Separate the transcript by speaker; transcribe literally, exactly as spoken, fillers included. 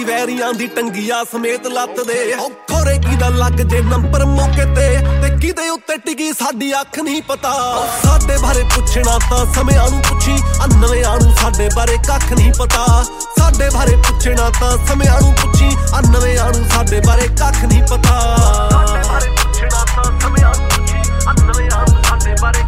Speaker 1: ਵੈਰੀਆਂ ਦੀ ਟੰਗੀਆਂ ਸਮੇਤ ਲੱਤ ਦੇ ਖੋਰੇ ਕੀ ਦਾ ਲੱਗ ਜੇ ਨੰਬਰ ਮੌਕੇ ਤੇ ਤੇ ਕਿਦੇ ਉੱਤੇ ਟਿਕੀ ਸਾਡੀ ਅੱਖ ਨਹੀਂ ਪਤਾ ਸਾਡੇ ਬਾਰੇ ਪੁੱਛਣਾ ਤਾਂ ਸਮਿਆਂ ਨੂੰ ਪੁੱਛੀ ਆ ਨਵਿਆਂ ਨੂੰ ਸਾਡੇ ਬਾਰੇ ਕੱਖ ਨਹੀਂ ਪਤਾ ਸਾਡੇ ਬਾਰੇ ਪੁੱਛਣਾ ਤਾਂ ਸਮਿਆਂ ਨੂੰ ਪੁੱਛੀ ਆ ਨਵਿਆਂ ਨੂੰ ਸਾਡੇ ਬਾਰੇ ਕੱਖ ਨਹੀਂ ਪਤਾ ਸਾਡੇ ਬਾਰੇ ਪੁੱਛਣਾ ਤਾਂ ਸਮਿਆਂ ਨੂੰ ਪੁੱਛੀ ਆ ਨਵਿਆਂ ਨੂੰ ਸਾਡੇ ਬਾਰੇ